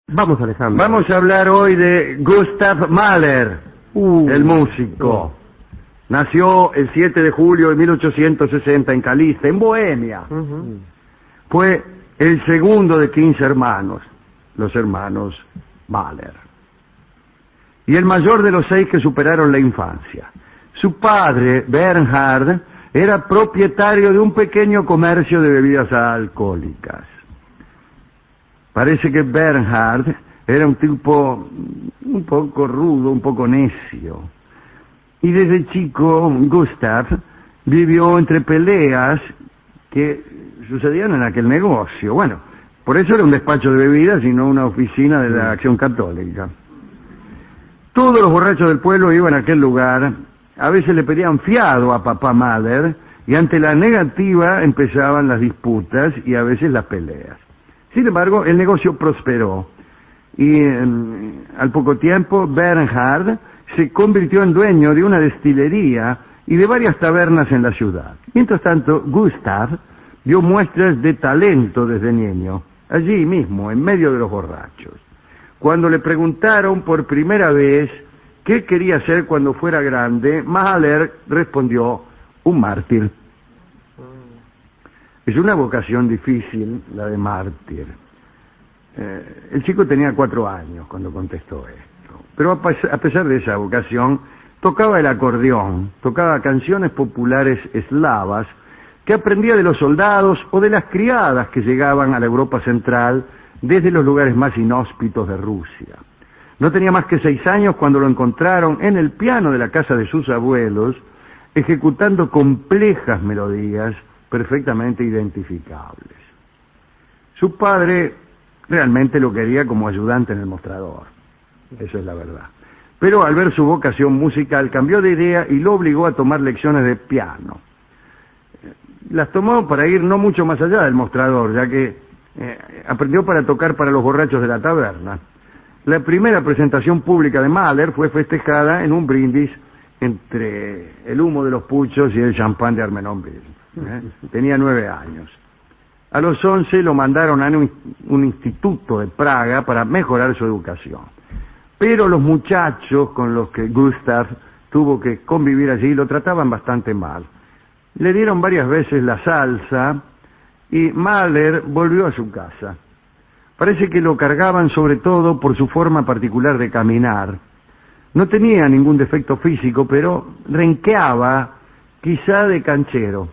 Vamos, Alejandro. Vamos a hablar hoy de Gustav Mahler, el músico. Nació el 7 de julio de 1860 en Caliste, en Bohemia. Fue el segundo de 15 hermanos, los hermanos Mahler. Y el mayor de los 6 que superaron la infancia. Su padre, Bernhard, era propietario de un pequeño comercio de bebidas alcohólicas. Parece que Bernhard era un tipo un poco rudo, un poco necio. Y desde chico, Gustav vivió entre peleas que sucedían en aquel negocio. Bueno, por eso era un despacho de bebidas y no una oficina de la Acción Católica. Todos los borrachos del pueblo iban a aquel lugar. A veces le pedían fiado a papá Mahler y ante la negativa empezaban las disputas y a veces las peleas. Sin embargo, el negocio prosperó y al poco tiempo Bernhard se convirtió en dueño de una destilería y de varias tabernas en la ciudad. Mientras tanto, Gustav dio muestras de talento desde niño, allí mismo, en medio de los borrachos. Cuando le preguntaron por primera vez qué quería hacer cuando fuera grande, Mahler respondió: un mártir. Es una vocación difícil, la de mártir. El chico tenía 4 años cuando contestó esto. Pero a pesar de esa vocación, tocaba el acordeón, tocaba canciones populares eslavas que aprendía de los soldados o de las criadas que llegaban a la Europa central desde los lugares más inhóspitos de Rusia. No tenía más que 6 años cuando lo encontraron en el piano de la casa de sus abuelos, ejecutando complejas melodías perfectamente identificables. Su padre realmente lo quería como ayudante en el mostrador, eso es la verdad. Pero al ver su vocación musical cambió de idea y lo obligó a tomar lecciones de piano. Las tomó para ir no mucho más allá del mostrador, ya que aprendió para tocar para los borrachos de la taberna. La primera presentación pública de Mahler fue festejada en un brindis entre el humo de los puchos y el champán de Armenonville. Tenía 9 años. A los 11 lo mandaron a un instituto de Praga para mejorar su educación. Pero los muchachos con los que Gustav tuvo que convivir allí lo trataban bastante mal. Le dieron varias veces la salsa y Mahler volvió a su casa. Parece que lo cargaban sobre todo por su forma particular de caminar. No tenía ningún defecto físico, pero renqueaba, quizá de canchero.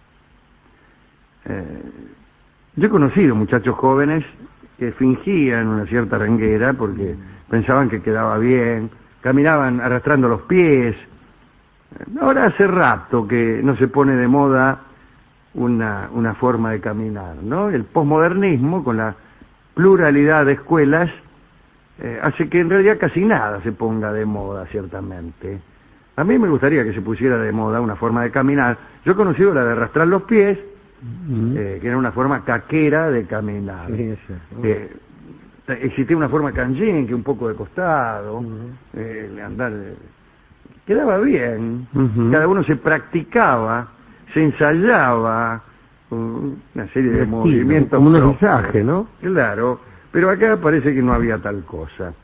Yo he conocido muchachos jóvenes que fingían una cierta renguera porque pensaban que quedaba bien, caminaban arrastrando los pies. Ahora hace rato que no se pone de moda una forma de caminar, ¿no? El posmodernismo, con la pluralidad de escuelas, hace que en realidad casi nada se ponga de moda, ciertamente. A mí me gustaría que se pusiera de moda una forma de caminar. Yo he conocido la de arrastrar los pies, que era una forma caquera de caminar. Sí, existía una forma canjín, que un poco de costado, andar... Quedaba bien, cada uno se practicaba, se ensayaba, una serie de movimientos. Como un ensaje, ¿no? Claro, pero acá parece que no había tal cosa.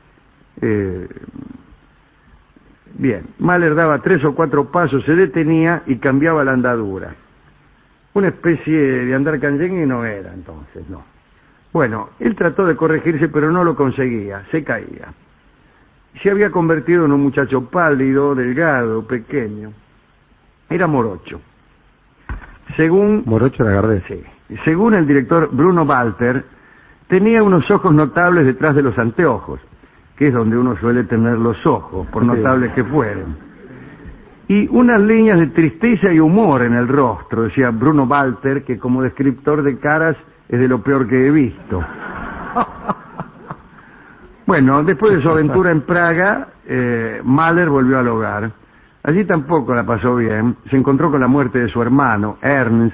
Bien, Mahler daba 3 o 4 pasos, se detenía y cambiaba la andadura. Una especie de andar canyengue no era entonces, no. Bueno, él trató de corregirse, pero no lo conseguía, se caía. Se había convertido en un muchacho pálido, delgado, pequeño. Era morocho. Morocho era Gardel. Sí. Según el director Bruno Walter, tenía unos ojos notables detrás de los anteojos, que es donde uno suele tener los ojos, por notables que fueren. Y unas líneas de tristeza y humor en el rostro, decía Bruno Walter, que como descriptor de caras es de lo peor que he visto. Bueno, después de su aventura en Praga, Mahler volvió al hogar. Allí tampoco la pasó bien. Se encontró con la muerte de su hermano, Ernst,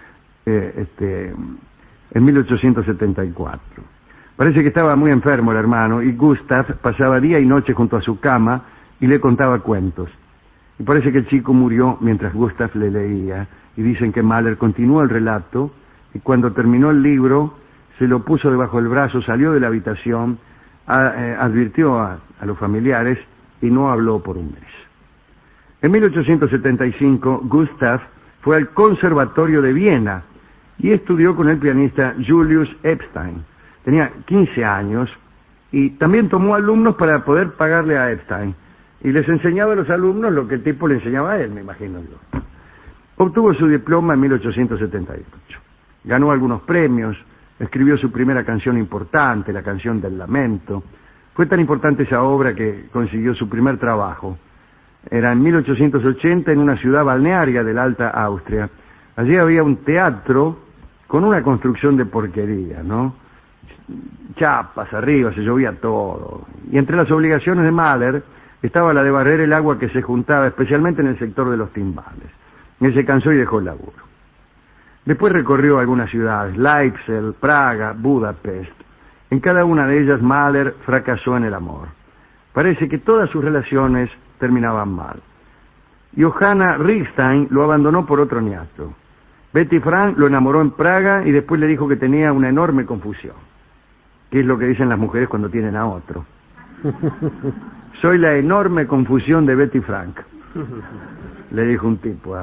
en 1874. Parece que estaba muy enfermo el hermano, y Gustav pasaba día y noche junto a su cama y le contaba cuentos. Y parece que el chico murió mientras Gustav le leía, y dicen que Mahler continuó el relato, y cuando terminó el libro, se lo puso debajo del brazo, salió de la habitación, advirtió a los familiares y no habló por un mes. En 1875, Gustav fue al Conservatorio de Viena y estudió con el pianista Julius Epstein. Tenía 15 años y también tomó alumnos para poder pagarle a Epstein. Y les enseñaba a los alumnos lo que el tipo le enseñaba a él, me imagino yo. Obtuvo su diploma en 1878. Ganó algunos premios, escribió su primera canción importante, la canción del lamento. Fue tan importante esa obra que consiguió su primer trabajo. Era en 1880 en una ciudad balnearia de la Alta Austria. Allí había un teatro con una construcción de porquería, ¿no? Chapas arriba, se llovía todo. Y entre las obligaciones de Mahler estaba la de barrer el agua que se juntaba, especialmente en el sector de los timbales. Él se cansó y dejó el laburo. Después recorrió algunas ciudades, Leipzig, Praga, Budapest. En cada una de ellas Mahler fracasó en el amor. Parece que todas sus relaciones terminaban mal. Johanna Rickstein lo abandonó por otro niato. Betty Frank lo enamoró en Praga y después le dijo que tenía una enorme confusión. ¿Qué es lo que dicen las mujeres cuando tienen a otro? Soy la enorme confusión de Betty Frank, le dijo un tipo.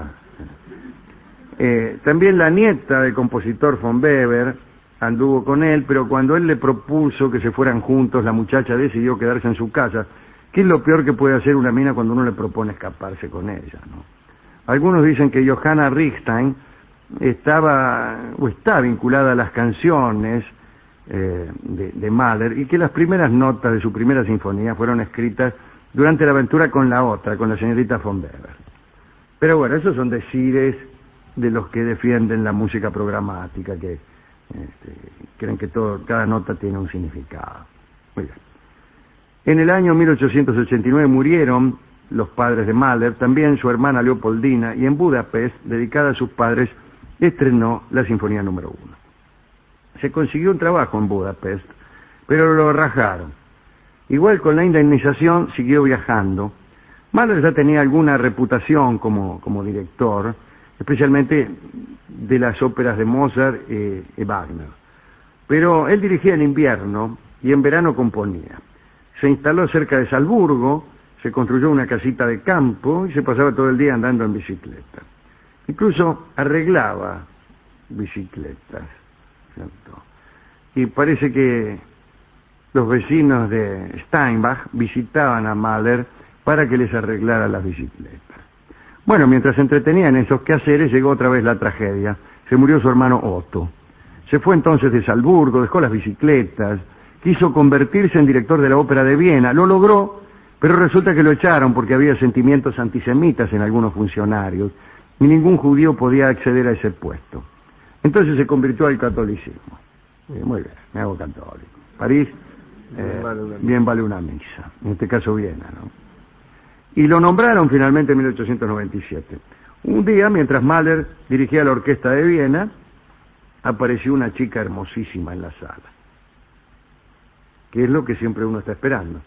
También la nieta del compositor von Weber anduvo con él, pero cuando él le propuso que se fueran juntos, la muchacha decidió quedarse en su casa, que es lo peor que puede hacer una mina cuando uno le propone escaparse con ella, ¿no? Algunos dicen que Johanna Rickstein está vinculada a las canciones de Mahler y que las primeras notas de su primera sinfonía fueron escritas durante la aventura con la otra, con la señorita von Weber. Pero bueno, esos son decires de los que defienden la música programática, que creen que cada nota tiene un significado. Muy bien. En el año 1889 murieron los padres de Mahler, también su hermana Leopoldina, y en Budapest, dedicada a sus padres, estrenó la Sinfonía número 1. Se consiguió un trabajo en Budapest, pero lo rajaron. Igual con la indemnización siguió viajando. Mahler ya tenía alguna reputación como director, especialmente de las óperas de Mozart y Wagner. Pero él dirigía en invierno y en verano componía. Se instaló cerca de Salzburgo, se construyó una casita de campo y se pasaba todo el día andando en bicicleta. Incluso arreglaba bicicletas, ¿cierto? Y parece que los vecinos de Steinbach visitaban a Mahler para que les arreglara las bicicletas. Bueno, mientras se entretenía en esos quehaceres, llegó otra vez la tragedia. Se murió su hermano Otto. Se fue entonces de Salzburgo, dejó las bicicletas, quiso convertirse en director de la ópera de Viena. Lo logró, pero resulta que lo echaron porque había sentimientos antisemitas en algunos funcionarios y ningún judío podía acceder a ese puesto. Entonces se convirtió al catolicismo. Muy bien, me hago católico. París, bien vale una misa. En este caso Viena, ¿no? Y lo nombraron finalmente en 1897. Un día, mientras Mahler dirigía la orquesta de Viena, apareció una chica hermosísima en la sala, que es lo que siempre uno está esperando.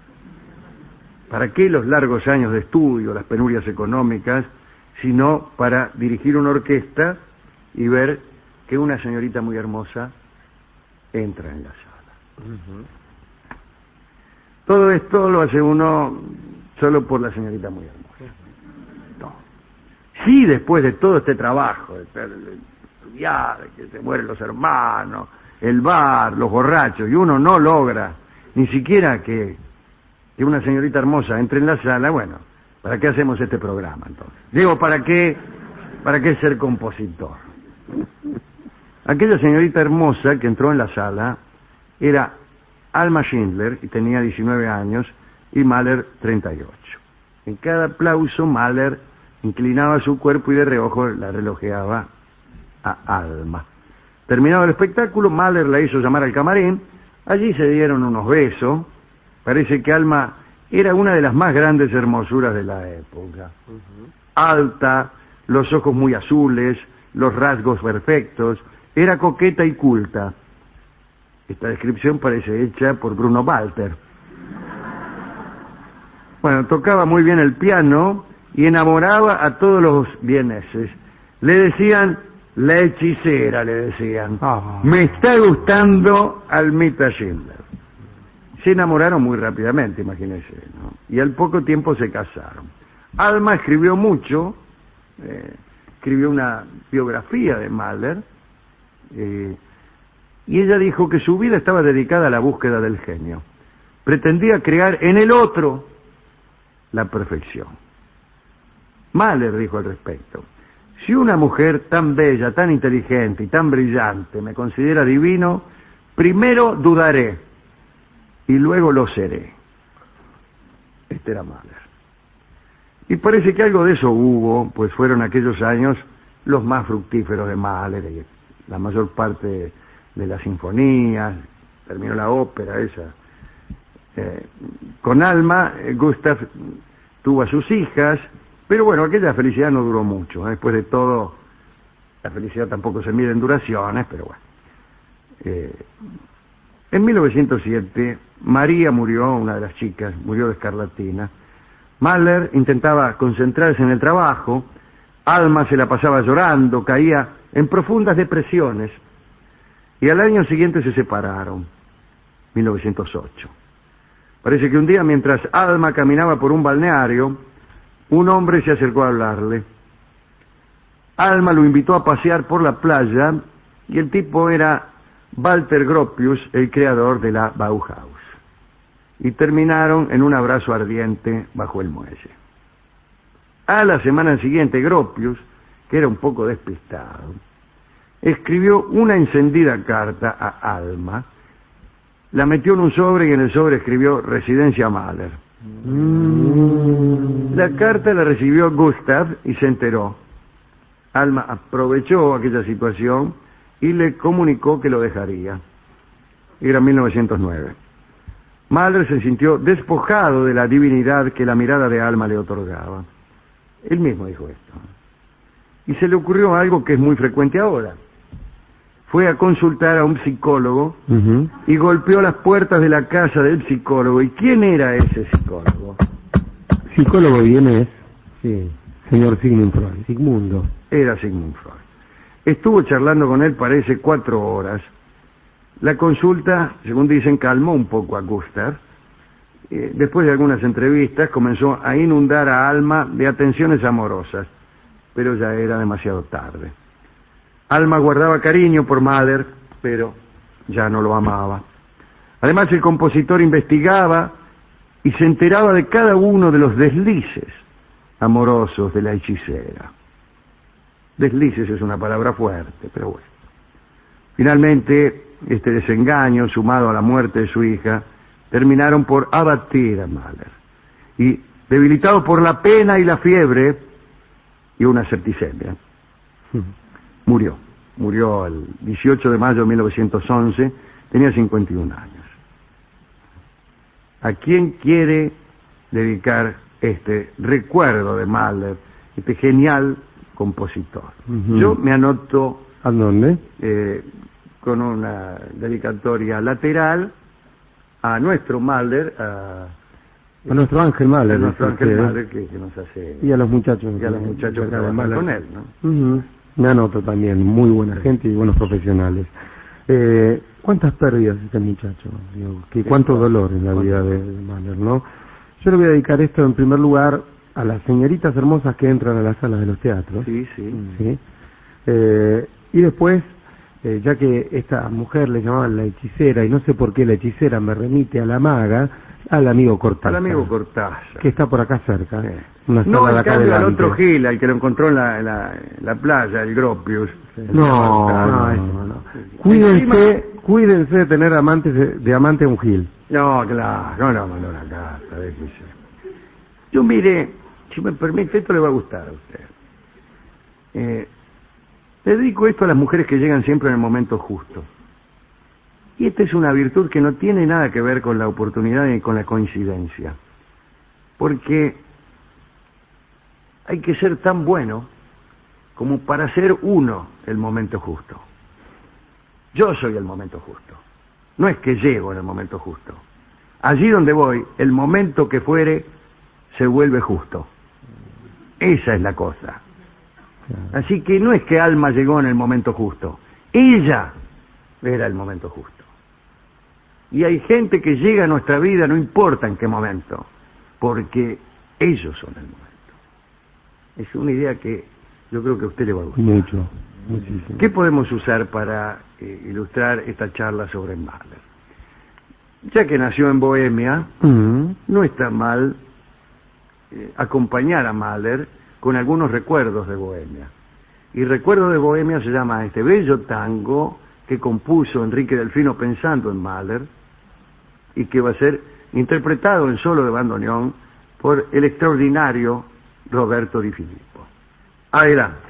¿Para qué los largos años de estudio, las penurias económicas, sino para dirigir una orquesta y ver que una señorita muy hermosa entra en la sala? Uh-huh. Todo esto lo hace uno solo por la señorita muy hermosa. No. Sí, después de todo este trabajo, de estudiar, que se mueren los hermanos, el bar, los borrachos, y uno no logra ni siquiera que una señorita hermosa entre en la sala, bueno, ¿para qué hacemos este programa entonces? Digo, ¿para qué ser compositor? Aquella señorita hermosa que entró en la sala era Alma Schindler, y tenía 19 años, y Mahler 38. En cada aplauso Mahler inclinaba su cuerpo y de reojo la relojeaba a Alma. Terminado el espectáculo, Mahler la hizo llamar al camarín. Allí se dieron unos besos. Parece que Alma era una de las más grandes hermosuras de la época. Uh-huh. Alta, los ojos muy azules, los rasgos perfectos, era coqueta y culta. Esta descripción parece hecha por Bruno Walter. Bueno, tocaba muy bien el piano y enamoraba a todos los vieneses. Le decían la hechicera, le decían. Oh. Me está gustando Almita Schindler. se enamoraron muy rápidamente, imagínense, ¿no? Y al poco tiempo se casaron. Alma escribió mucho, escribió una biografía de Mahler, y ella dijo que su vida estaba dedicada a la búsqueda del genio. Pretendía crear en el otro la perfección. Mahler dijo al respecto: si una mujer tan bella, tan inteligente y tan brillante me considera divino, primero dudaré y luego lo seré. Este era Mahler. Y parece que algo de eso hubo, pues fueron aquellos años los más fructíferos de Mahler, y la mayor parte de las sinfonías, terminó la ópera esa. Con Alma, Gustav tuvo a sus hijas, pero bueno, aquella felicidad no duró mucho. Después de todo, la felicidad tampoco se mide en duraciones, pero bueno. En 1907, María murió, una de las chicas, murió de escarlatina. Mahler intentaba concentrarse en el trabajo, Alma se la pasaba llorando, caía en profundas depresiones, y al año siguiente se separaron, 1908. Parece que un día, mientras Alma caminaba por un balneario, un hombre se acercó a hablarle. Alma lo invitó a pasear por la playa, y el tipo era Walter Gropius, el creador de la Bauhaus. Y terminaron en un abrazo ardiente bajo el muelle. A la semana siguiente, Gropius, que era un poco despistado, escribió una encendida carta a Alma, la metió en un sobre y en el sobre escribió Residencia Mahler. La carta la recibió Gustav y se enteró. Alma aprovechó aquella situación y le comunicó que lo dejaría. Era 1909. Mahler se sintió despojado de la divinidad que la mirada de Alma le otorgaba. Él mismo dijo esto. Y se le ocurrió algo que es muy frecuente ahora. Fue a consultar a un psicólogo y golpeó las puertas de la casa del psicólogo. ¿Y quién era ese psicólogo? Psicólogo vienes, sí, señor Sigmund Freud. Sigmundo. Era Sigmund Freud. Estuvo charlando con él, parece, 4 horas. La consulta, según dicen, calmó un poco a Gustav. Después de algunas entrevistas, comenzó a inundar a Alma de atenciones amorosas, pero ya era demasiado tarde. Alma guardaba cariño por Mahler, pero ya no lo amaba. Además, el compositor investigaba y se enteraba de cada uno de los deslices amorosos de la hechicera. Deslices es una palabra fuerte, pero bueno. Finalmente, este desengaño, sumado a la muerte de su hija, terminaron por abatir a Mahler. Y, debilitado por la pena y la fiebre y una septicemia, murió. Murió el 18 de mayo de 1911, tenía 51 años. ¿A quién quiere dedicar este recuerdo de Mahler, este genial compositor? Yo me anoto... ¿A dónde? Con una dedicatoria lateral a nuestro Mahler, a nuestro Ángel Mahler. A nuestro Ángel Mahler que nos hace... Y a los muchachos. Y a los muchachos que trabajan con él, ¿no? Me anoto también, muy buena gente y buenos profesionales. ¿Cuántas pérdidas este muchacho? ¿Cuánto dolor en la vida de Mahler, no? Yo le voy a dedicar esto en primer lugar a las señoritas hermosas que entran a las salas de los teatros. Sí. ¿Sí? Y después, ya que esta mujer le llamaban la hechicera, y no sé por qué la hechicera me remite a la maga, al amigo Cortázar. Al amigo Cortázar. Que está por acá cerca. Sí. Una No, en cambio, al adelante. otro Gil, al que lo encontró en la playa, el Gropius. No. Cuídense de tener de amante a un Gil. No, claro, no mandó una carta, déjese. Yo, mire, si me permite, esto le va a gustar a usted. Le dedico esto a las mujeres que llegan siempre en el momento justo. Y esta es una virtud que no tiene nada que ver con la oportunidad ni con la coincidencia. Porque hay que ser tan bueno como para ser uno el momento justo. Yo soy el momento justo. No es que llego en el momento justo. Allí donde voy, el momento que fuere, se vuelve justo. Esa es la cosa. Así que no es que Alma llegó en el momento justo. Ella era el momento justo. Y hay gente que llega a nuestra vida, no importa en qué momento, porque ellos son el momento. Es una idea que yo creo que a usted le va a gustar. Mucho, muchísimo. ¿Qué podemos usar para ilustrar esta charla sobre Mahler? Ya que nació en Bohemia, no está mal acompañar a Mahler con algunos recuerdos de Bohemia. Y recuerdo de Bohemia se llama este bello tango que compuso Enrique Delfino pensando en Mahler y que va a ser interpretado en solo de bandoneón por el extraordinario Roberto Di Filippo. Adelante.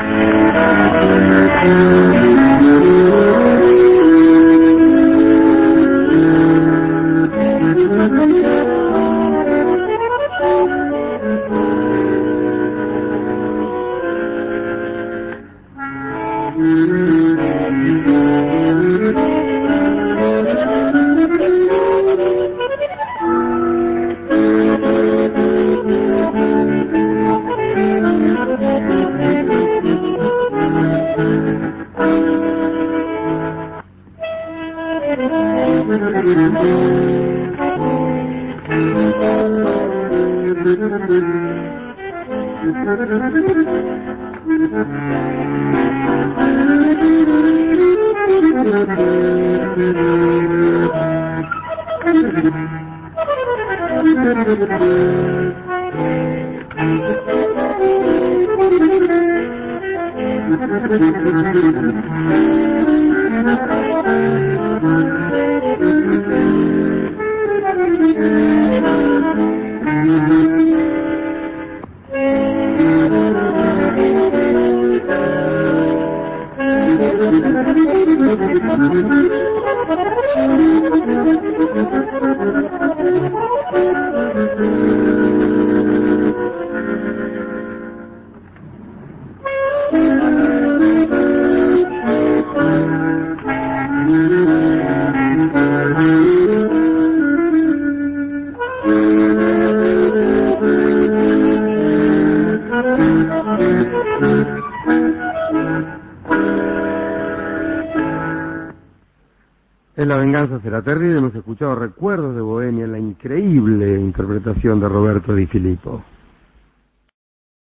En La venganza será terrible hemos escuchado Recuerdos de Bohemia, la increíble interpretación de Roberto Di Filippo.